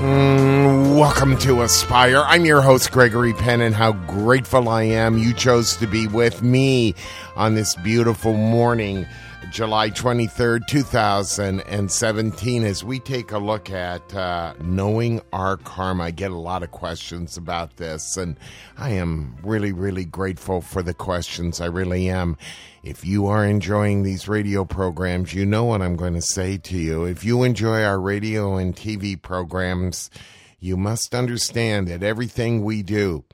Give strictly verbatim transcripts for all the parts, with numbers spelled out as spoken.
Mm, welcome to Aspire. I'm your host, Gregory Penn, and how grateful I am you chose to be with me on this beautiful morning, July twenty-third, two thousand seventeen, as we take a look at uh, knowing our karma. I get a lot of questions about this, and I am really, really grateful for the questions. I really am. If you are enjoying these radio programs, you know what I'm going to say to you. If you enjoy our radio and T V programs, you must understand that everything we do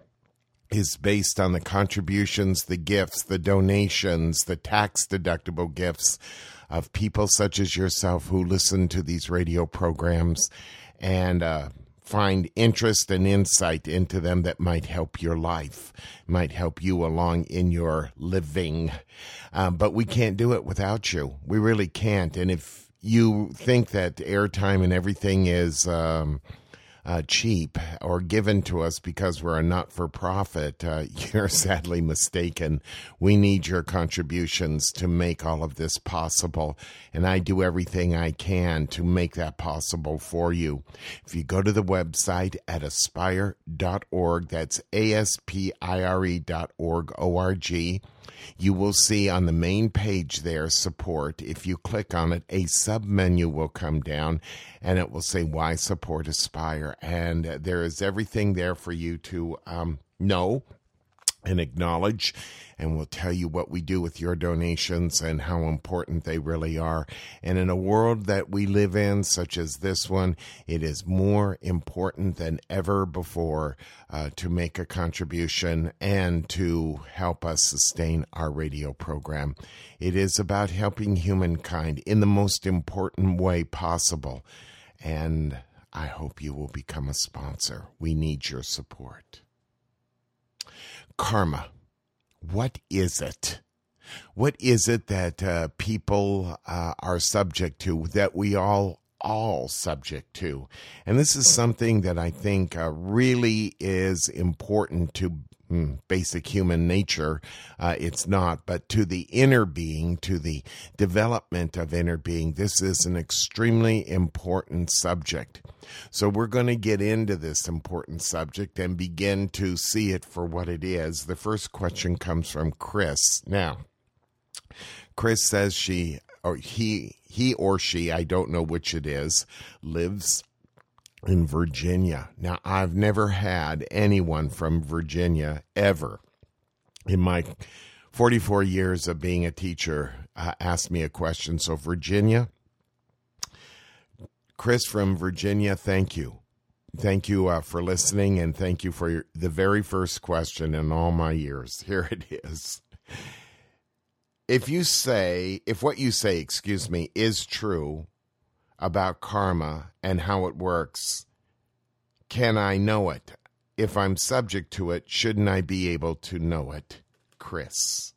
is based on the contributions, the gifts, the donations, the tax-deductible gifts of people such as yourself who listen to these radio programs and uh, find interest and insight into them that might help your life, might help you along in your living. Um, but we can't do it without you. We really can't. And if you think that airtime and everything is um, uh, cheap or given to us because we're a not-for-profit, uh, you're sadly mistaken. We need your contributions to make all of this possible, and I do everything I can to make that possible for you. If you go to the website at aspire dot org, that's A S P I R E dot org, O R G, you will see on the main page there, support. If you click on it, a sub-menu will come down, and it will say, why support Aspire? And there is everything there for you to um, know and acknowledge, and we'll tell you what we do with your donations and how important they really are. And in a world that we live in, such as this one, it is more important than ever before uh, to make a contribution and to help us sustain our radio program. It is about helping humankind in the most important way possible, and I hope you will become a sponsor. We need your support. Karma. What is it? What is it that uh, people uh, are subject to, that we all all subject to? And this is something that I think uh, really is important to mm, basic human nature. Uh, it's not, but to the inner being, to the development of inner being, this is an extremely important subject. So we're going to get into this important subject and begin to see it for what it is. The first question comes from Chris. Now, Chris says she, or he, he or she, I don't know which it is, lives in Virginia. Now, I've never had anyone from Virginia ever in my forty-four years of being a teacher uh, ask me a question. So, Virginia, Chris from Virginia, thank you. Thank you uh, for listening, and thank you for your, the very first question in all my years. Here it is. If you say, if what you say, excuse me, is true about karma and how it works, can I know it? If I'm subject to it, shouldn't I be able to know it? Chris.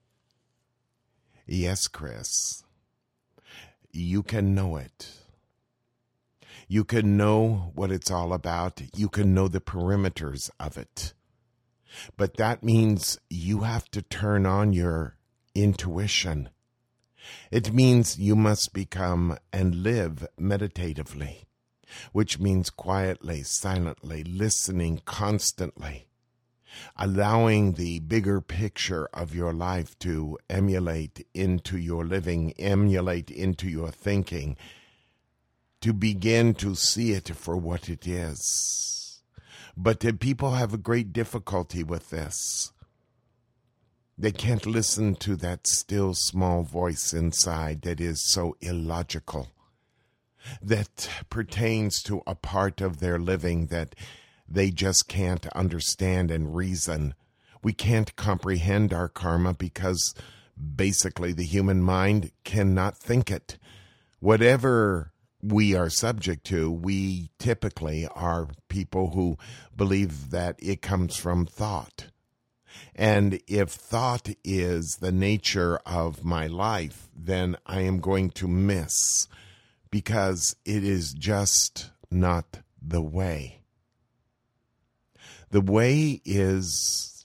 Yes, Chris. You can know it. You can know what it's all about. You can know the perimeters of it. But that means you have to turn on your intuition. It means you must become and live meditatively, which means quietly, silently, listening constantly, allowing the bigger picture of your life to emulate into your living, emulate into your thinking, to begin to see it for what it is. But the people have a great difficulty with this. They can't listen to that still small voice inside that is so illogical, that pertains to a part of their living that they just can't understand and reason. We can't comprehend our karma because basically the human mind cannot think it. Whatever we are subject to, we typically are people who believe that it comes from thought. And if thought is the nature of my life, then I am going to miss, because it is just not the way. The way is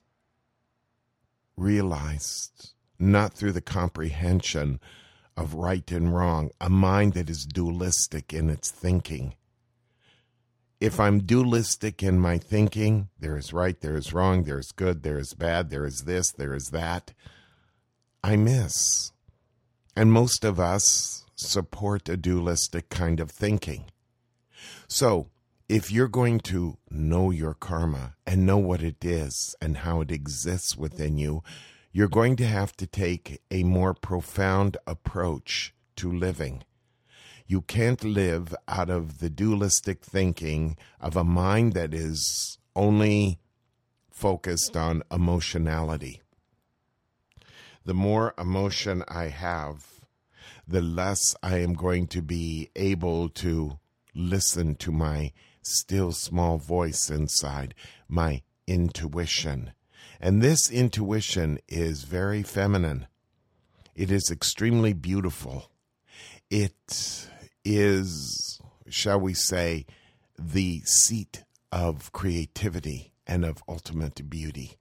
realized not through the comprehension of right and wrong, a mind that is dualistic in its thinking. if I'm dualistic in my thinking, there is right, there is wrong, there is good, there is bad, there is this, there is that, I miss. And most of us support a dualistic kind of thinking. So, if you're going to know your karma and know what it is and how it exists within you, you're going to have to take a more profound approach to living. You can't live out of the dualistic thinking of a mind that is only focused on emotionality. The more emotion I have, the less I am going to be able to listen to my still small voice inside, my intuition. And this intuition is very feminine. It is extremely beautiful. It is, shall we say, the seat of creativity and of ultimate beauty.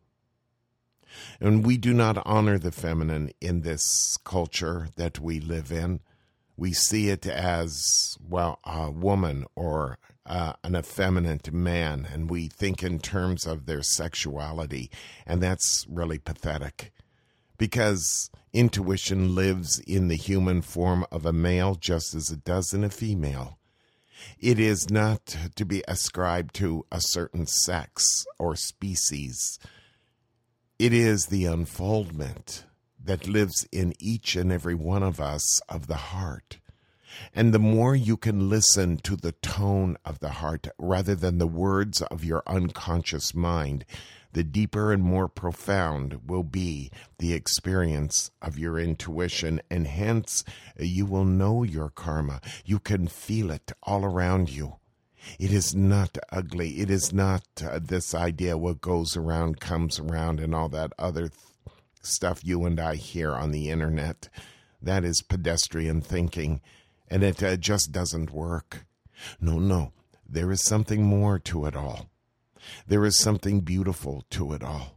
And we do not honor the feminine in this culture that we live in. We see it as, well, a woman or uh, an effeminate man, and we think in terms of their sexuality, and that's really pathetic, because intuition lives in the human form of a male just as it does in a female. It is not to be ascribed to a certain sex or species. It is the unfoldment that lives in each and every one of us of the heart. And the more you can listen to the tone of the heart rather than the words of your unconscious mind, the deeper and more profound will be the experience of your intuition, and hence you will know your karma. You can feel it all around you. It is not ugly. It is not uh, this idea what goes around comes around and all that other th- stuff you and I hear on the internet. That is pedestrian thinking, and it uh, just doesn't work. No, no, there is something more to it all. There is something beautiful to it all.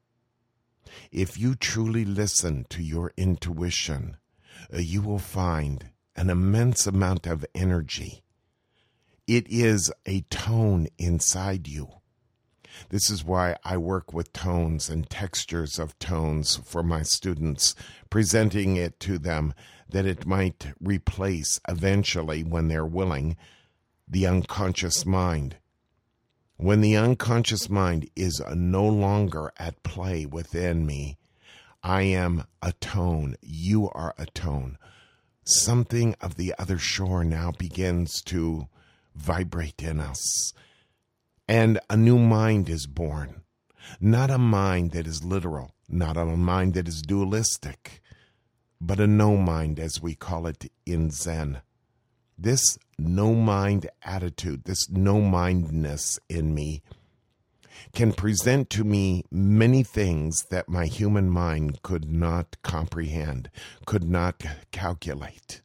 If you truly listen to your intuition, uh, you will find an immense amount of energy. It is a tone inside you. This is why I work with tones and textures of tones for my students, presenting it to them that it might replace eventually, when they're willing, the unconscious mind. When the unconscious mind is no longer at play within me, I am a tone. You are a tone. Something of the other shore now begins to vibrate in us. And a new mind is born. Not a mind that is literal, not a mind that is dualistic, but a no mind, as we call it in Zen. This no mind attitude, this no mindness in me, can present to me many things that my human mind could not comprehend, could not calculate.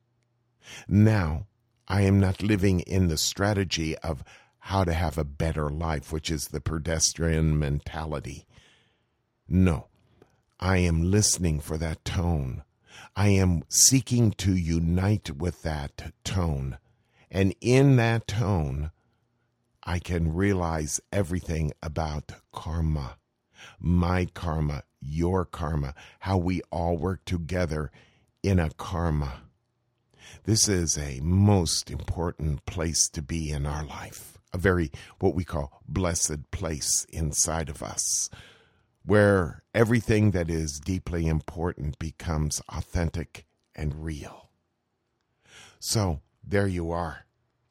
Now, I am not living in the strategy of how to have a better life, which is the pedestrian mentality. No, I am listening for that tone. I am seeking to unite with that tone. And in that tone, I can realize everything about karma. My karma, your karma, how we all work together in a karma. This is a most important place to be in our life. A very, what we call, blessed place inside of us, where everything that is deeply important becomes authentic and real. So, there you are.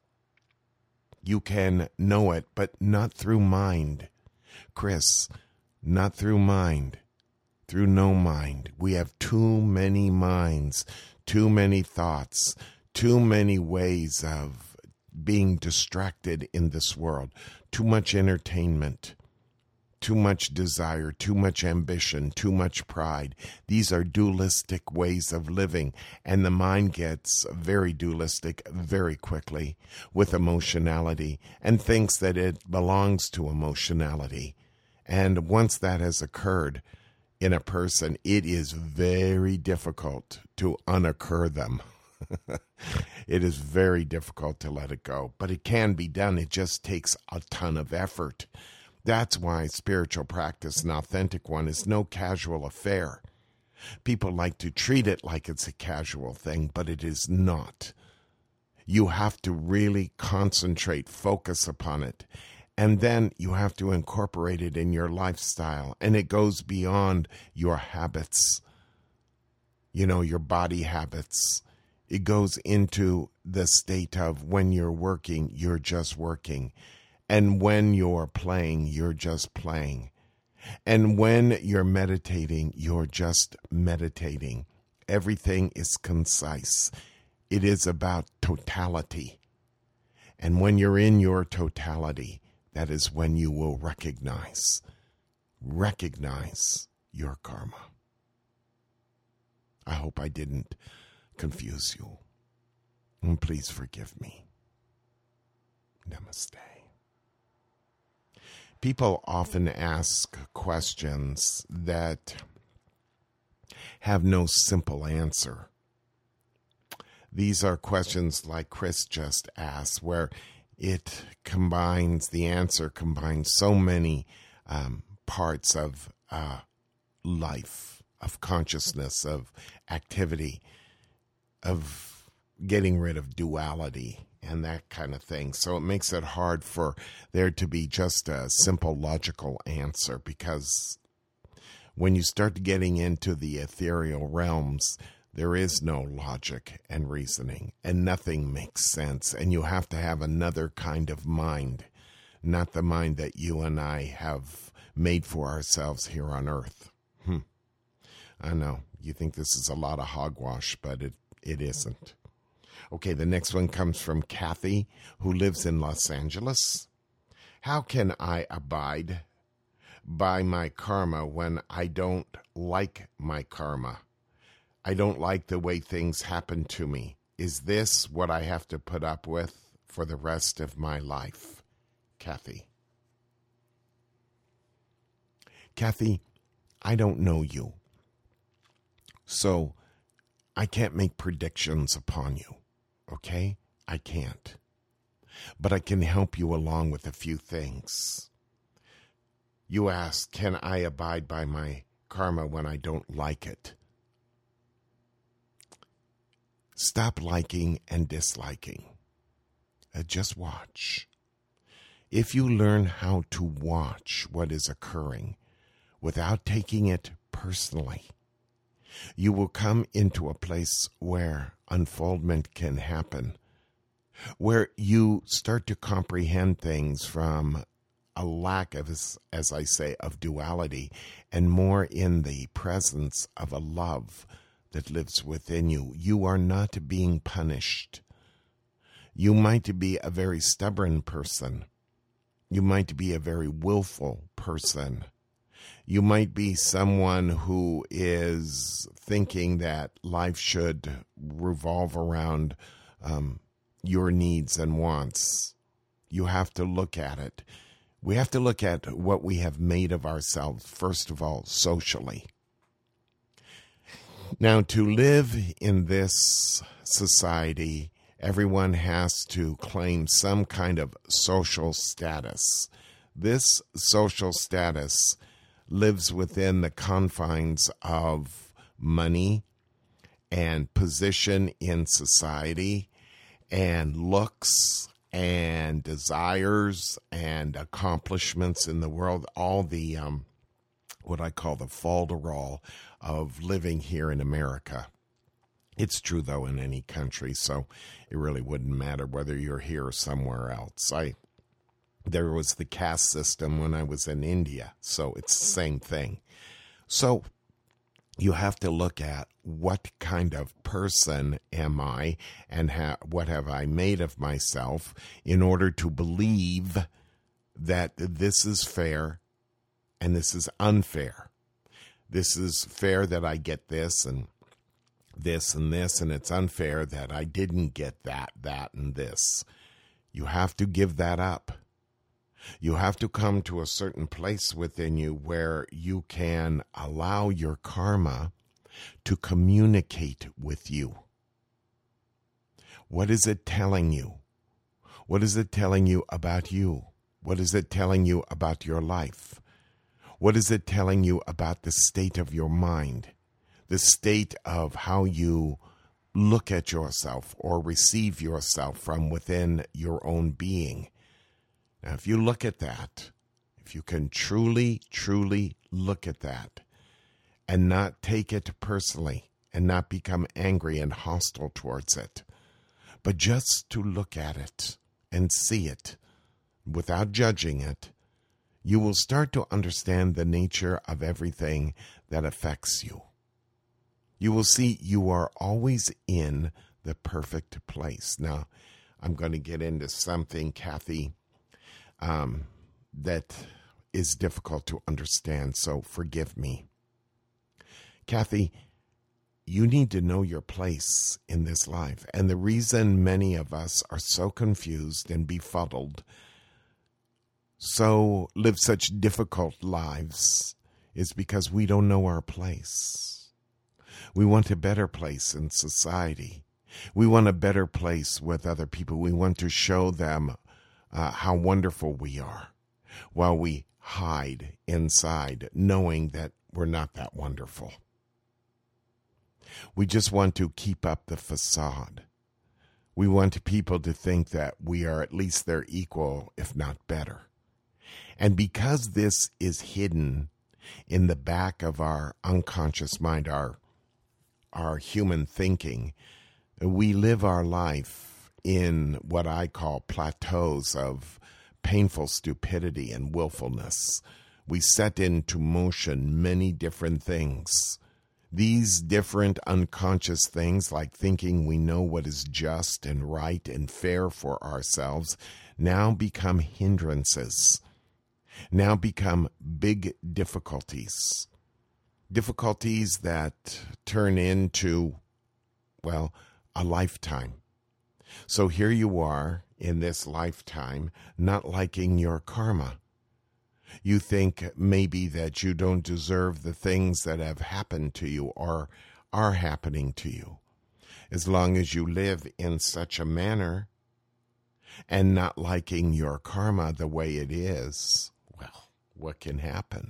You can know it, but not through mind. Chris, not through mind, through no mind. We have too many minds, too many thoughts, too many ways of being distracted in this world, too much entertainment, too much desire, too much ambition, too much pride. These are dualistic ways of living, and the mind gets very dualistic very quickly with emotionality and thinks that it belongs to emotionality. And once that has occurred in a person, it is very difficult to unoccur them. It is very difficult to let it go, but it can be done. It just takes a ton of effort. That's why spiritual practice, an authentic one, is no casual affair. People like to treat it like it's a casual thing, but it is not. You have to really concentrate, focus upon it, and then you have to incorporate it in your lifestyle, and it goes beyond your habits, you know, your body habits. It goes into the state of when you're working, you're just working. And when you're playing, you're just playing. And when you're meditating, you're just meditating. Everything is concise. It is about totality. And when you're in your totality, that is when you will recognize, recognize your karma. I hope I didn't confuse you. And please forgive me. Namaste. People often ask questions that have no simple answer. These are questions like Chris just asked, where it combines, the answer combines so many um, parts of uh, life, of consciousness, of activity, of getting rid of duality and that kind of thing. So it makes it hard for there to be just a simple logical answer, because when you start getting into the ethereal realms, there is no logic and reasoning, and nothing makes sense. And you have to have another kind of mind, not the mind that you and I have made for ourselves here on earth. Hmm. I know, you think this is a lot of hogwash, but it, it isn't. Okay, the next one comes from Kathy, who lives in Los Angeles. How can I abide by my karma when I don't like my karma? I don't like the way things happen to me. Is this what I have to put up with for the rest of my life? Kathy. Kathy, I don't know you, so I can't make predictions upon you, okay? I can't. But I can help you along with a few things. You ask, can I abide by my karma when I don't like it? Stop liking and disliking. Uh, just watch. If you learn how to watch what is occurring without taking it personally, you will come into a place where unfoldment can happen, where you start to comprehend things from a lack of, as I say, of duality, and more in the presence of a love that lives within you. You are not being punished. You might be a very stubborn person. You might be a very willful person. You might be someone who is thinking that life should revolve around um, your needs and wants. You have to look at it. We have to look at what we have made of ourselves, first of all, socially. Now, to live in this society, everyone has to claim some kind of social status. This social status lives within the confines of money and position in society and looks and desires and accomplishments in the world, all the um, what I call the falderall of living here in America. It's true, though, in any country, so it really wouldn't matter whether you're here or somewhere else. I There was the caste system when I was in India, so it's the same thing. So you have to look at what kind of person am I and ha- what have I made of myself in order to believe that this is fair and this is unfair. This is fair that I get this and this and this, and it's unfair that I didn't get that, that, and this. You have to give that up. You have to come to a certain place within you where you can allow your karma to communicate with you. What is it telling you? What is it telling you about you? What is it telling you about your life? What is it telling you about the state of your mind? The state of how you look at yourself or receive yourself from within your own being. Now, if you look at that, if you can truly, truly look at that and not take it personally and not become angry and hostile towards it, but just to look at it and see it without judging it, you will start to understand the nature of everything that affects you. You will see you are always in the perfect place. Now, I'm going to get into something, Kathy, um, that is difficult to understand, so forgive me. Kathy, you need to know your place in this life. And the reason many of us are so confused and befuddled, so live such difficult lives, is because we don't know our place. We want a better place in society. We want a better place with other people. We want to show them uh, how wonderful we are, while we hide inside, knowing that we're not that wonderful. We just want to keep up the facade. We want people to think that we are at least their equal, if not better. And because this is hidden in the back of our unconscious mind, our our human thinking, we live our life in what I call plateaus of painful stupidity and willfulness. We set into motion many different things. These different unconscious things, like thinking we know what is just and right and fair for ourselves, now become hindrances, now become big difficulties. Difficulties that turn into, well, a lifetime. So here you are in this lifetime not liking your karma. You think maybe that you don't deserve the things that have happened to you or are happening to you. As long as you live in such a manner and not liking your karma the way it is, well, what can happen?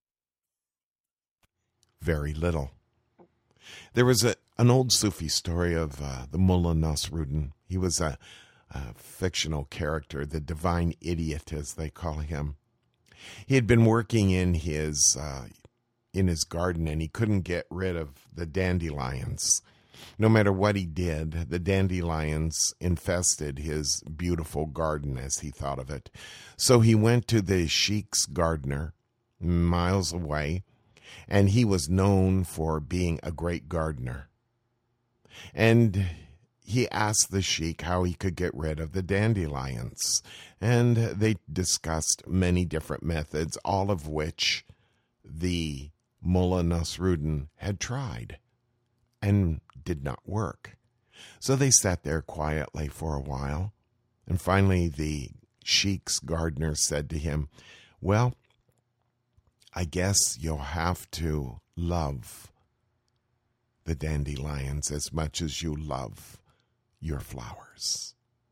Very little. There was a, an old Sufi story of uh, the Mullah Nasruddin. He was a, a fictional character, the divine idiot, as they call him. He had been working in his uh, in his garden, and he couldn't get rid of the dandelions. No matter what he did, the dandelions infested his beautiful garden, as he thought of it. So he went to the sheikh's gardener, miles away, and he was known for being a great gardener. And he asked the sheik how he could get rid of the dandelions. And they discussed many different methods, all of which the Mullah Nasruddin had tried and did not work. So they sat there quietly for a while. And finally the sheik's gardener said to him, "Well, I guess you'll have to love the dandelions as much as you love your flowers."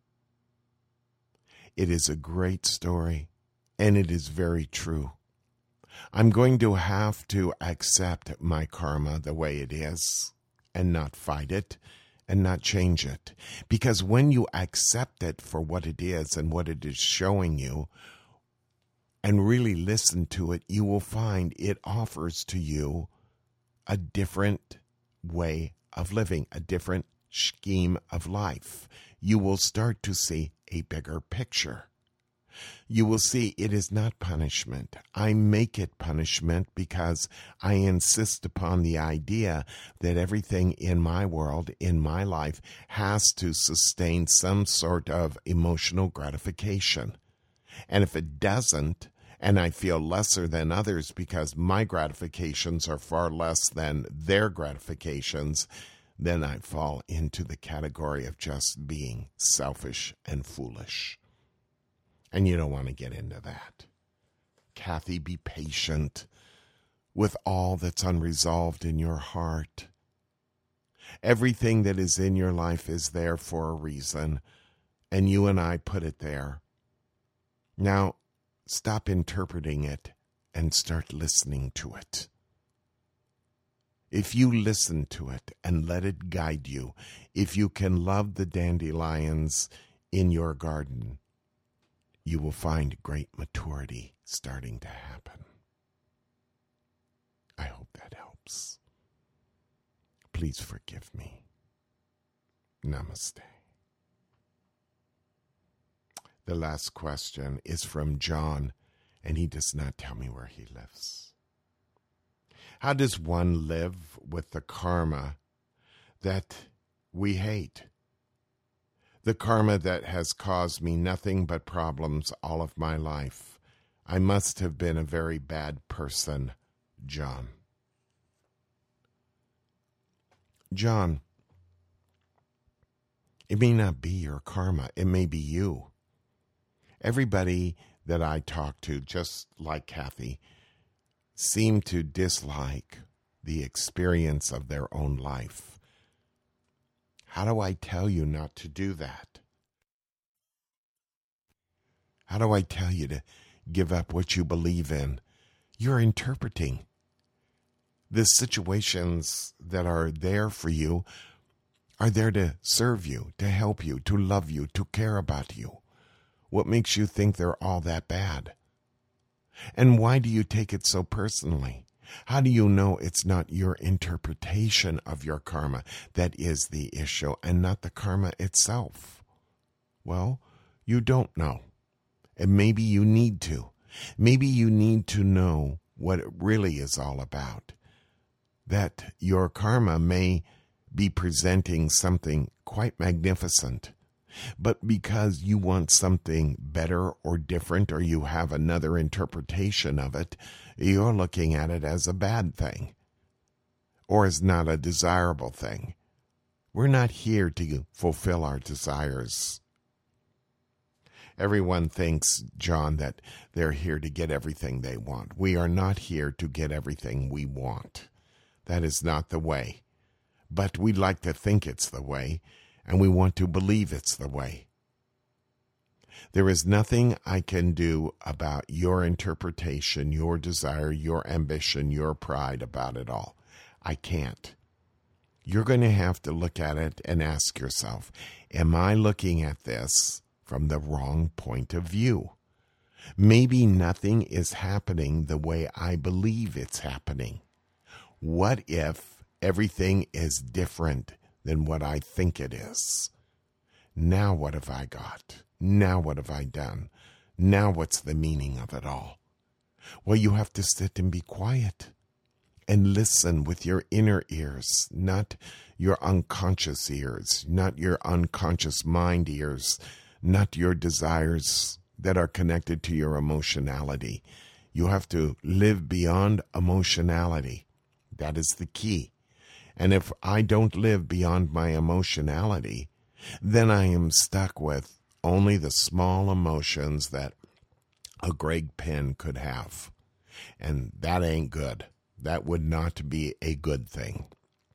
It is a great story, and it is very true. I'm going to have to accept my karma the way it is and not fight it and not change it. Because when you accept it for what it is and what it is showing you, and really listen to it, you will find it offers to you a different way of living, a different scheme of life. You will start to see a bigger picture. You will see it is not punishment. I make it punishment because I insist upon the idea that everything in my world, in my life, has to sustain some sort of emotional gratification. And if it doesn't, and I feel lesser than others because my gratifications are far less than their gratifications, then I fall into the category of just being selfish and foolish. And you don't want to get into that. Kathy, be patient with all that's unresolved in your heart. Everything that is in your life is there for a reason, and you and I put it there. Now, stop interpreting it and start listening to it. If you listen to it and let it guide you, if you can love the dandelions in your garden, you will find great maturity starting to happen. I hope that helps. Please forgive me. Namaste. The last question is from John, and he does not tell me where he lives. How does one live with the karma that we hate? The karma that has caused me nothing but problems all of my life. I must have been a very bad person, John. John, it may not be your karma. It may be you. Everybody that I talk to, just like Kathy, seem to dislike the experience of their own life. How do I tell you not to do that? How do I tell you to give up what you believe in? You're interpreting. The situations that are there for you are there to serve you, to help you, to love you, to care about you. What makes you think they're all that bad? And why do you take it so personally? How do you know it's not your interpretation of your karma that is the issue and not the karma itself? Well, you don't know. And maybe you need to. Maybe you need to know what it really is all about. That your karma may be presenting something quite magnificent, but because you want something better or different, or you have another interpretation of it, you're looking at it as a bad thing, or as not a desirable thing. We're not here to fulfill our desires. Everyone thinks, John, that they're here to get everything they want. We are not here to get everything we want. That is not the way. But we like to think it's the way, and we want to believe it's the way. There is nothing I can do about your interpretation, your desire, your ambition, your pride about it all. I can't. You're going to have to look at it and ask yourself, am I looking at this from the wrong point of view? Maybe nothing is happening the way I believe it's happening. What if everything is different than what I think it is? Now what have I got? Now what have I done? Now what's the meaning of it all? Well, you have to sit and be quiet and listen with your inner ears, not your unconscious ears, not your unconscious mind ears, not your desires that are connected to your emotionality. You have to live beyond emotionality. That is the key. And if I don't live beyond my emotionality, then I am stuck with only the small emotions that a Greg Penn could have. And that ain't good. That would not be a good thing.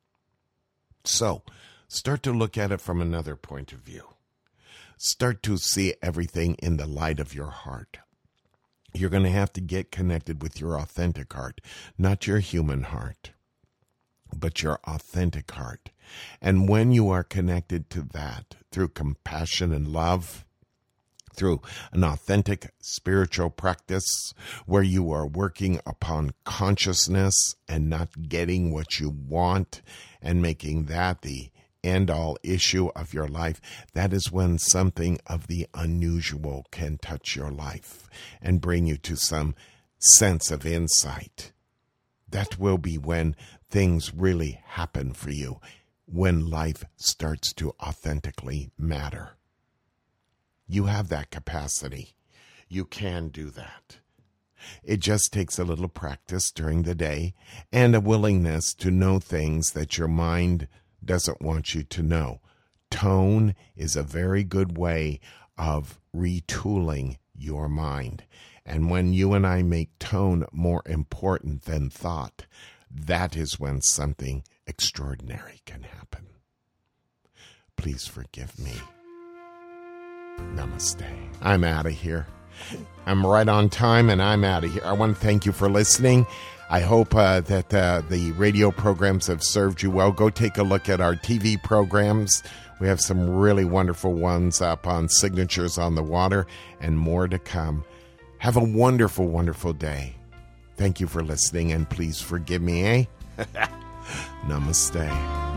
So, start to look at it from another point of view. Start to see everything in the light of your heart. You're going to have to get connected with your authentic heart, not your human heart, but your authentic heart. And when you are connected to that through compassion and love, through an authentic spiritual practice where you are working upon consciousness and not getting what you want and making that the end-all issue of your life, that is when something of the unusual can touch your life and bring you to some sense of insight. That will be when things really happen for you, when life starts to authentically matter. You have that capacity. You can do that. It just takes a little practice during the day and a willingness to know things that your mind doesn't want you to know. Tone is a very good way of retooling your mind. And when you and I make tone more important than thought, that is when something extraordinary can happen. Please forgive me. Namaste. I'm out of here. I'm right on time, and I'm out of here. I want to thank you for listening. I hope uh, that uh, the radio programs have served you well. Go take a look at our T V programs. We have some really wonderful ones up on Signatures on the Water and more to come. Have a wonderful, wonderful day. Thank you for listening, and please forgive me, eh? Namaste.